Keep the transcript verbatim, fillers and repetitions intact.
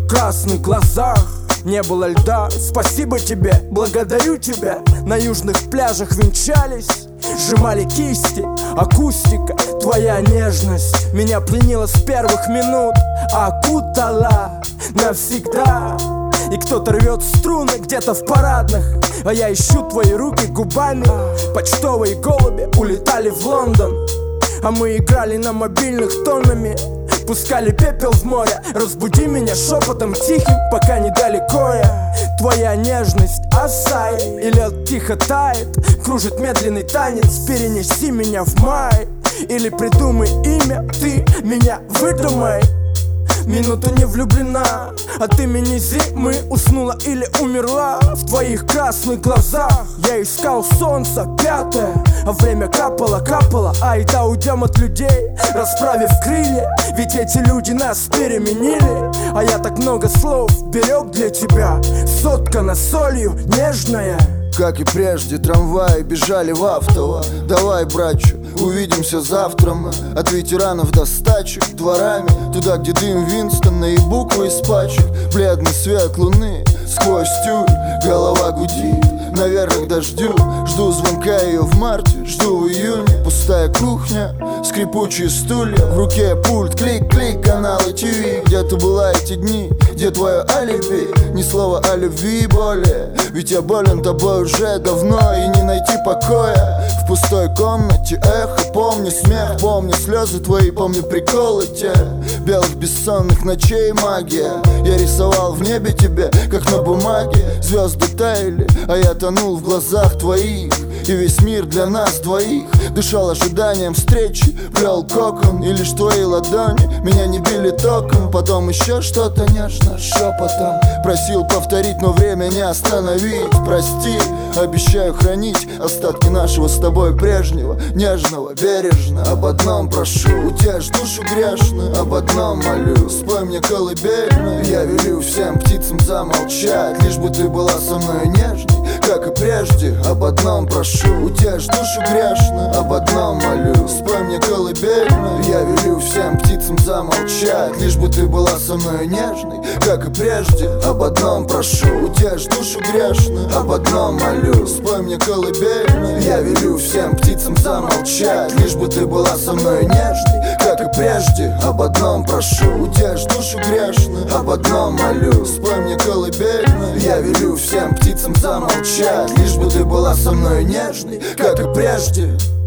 красных глазах не было льда. Спасибо тебе, благодарю тебя. На южных пляжах венчались, сжимали кисти. Акустика, твоя нежность меня пленила с первых минут, окутала навсегда. И кто-то рвет струны где-то в парадных, а я ищу твои руки губами. Почтовые голуби улетали в Лондон, а мы играли на мобильных тоннами. Пускали пепел в море, разбуди меня шепотом тихим, пока недалеко я. Твоя нежность осай, и лед тихо тает, кружит медленный танец. Перенеси меня в май, или придумай имя, ты меня выдумай. Минуту не влюблена, от имени зимы уснула или умерла. В твоих красных глазах я искал солнце пятое, а время капало, капало. Айда уйдем от людей, расправив крылья, ведь эти люди нас переменили. А я так много слов берег для тебя, соткана солью нежная. Как и прежде, трамваи бежали в автово. Давай, братчу, увидимся завтра мы. От ветеранов до стачек дворами, туда, где дым Винстона и буквы из пачек. Бледный свет луны сквозь тюль, голова гудит, наверное, к дождю. Жду звонка ее в марте, жду в июне. Пустая кухня, скрипучие стулья, в руке пульт, клик-клик, каналы ТВ. Где ты была эти дни, где твое алиби? Ни слова о любви более, ведь я болен тобой уже давно, и не найти покоя в пустой комнате. Эхо, помню смех, помню слезы твои, помню приколы те. Белых бессонных ночей магия. Я рисовал в небе тебе, как на бумаге. Звезды таяли, а я тонул в глазах твоих. И весь мир для нас двоих дышал ожиданием встречи, плел кокон, и лишь твои ладони меня не били током. Потом еще что-то нежно шепотом просил повторить, но время не остановить. Прости, обещаю хранить остатки нашего с тобой прежнего, нежного, бережно. Об одном прошу, утешь душу грешную, об одном молю, спой мне колыбельную. Я велю всем птицам замолчать, лишь бы ты была со мной нежной, как и прежде. Об одном прошу, утешь душу грешную, об одном молю, спой мне колыбельную. Я велю всем птицам замолчать, лишь бы ты была со мной нежной, как и прежде. Об одном прошу, утешь душу грешную, об одном молю, спой мне колыбельную. Я велю всем птицам замолчать, лишь бы ты была со мной нежной, как и прежде. Об одном прошу, утешь душу грешную, об одном молю, спой мне колыбельную. Я велю всем птицам замолчать, лишь бы ты была со мной нежной, как и прежде.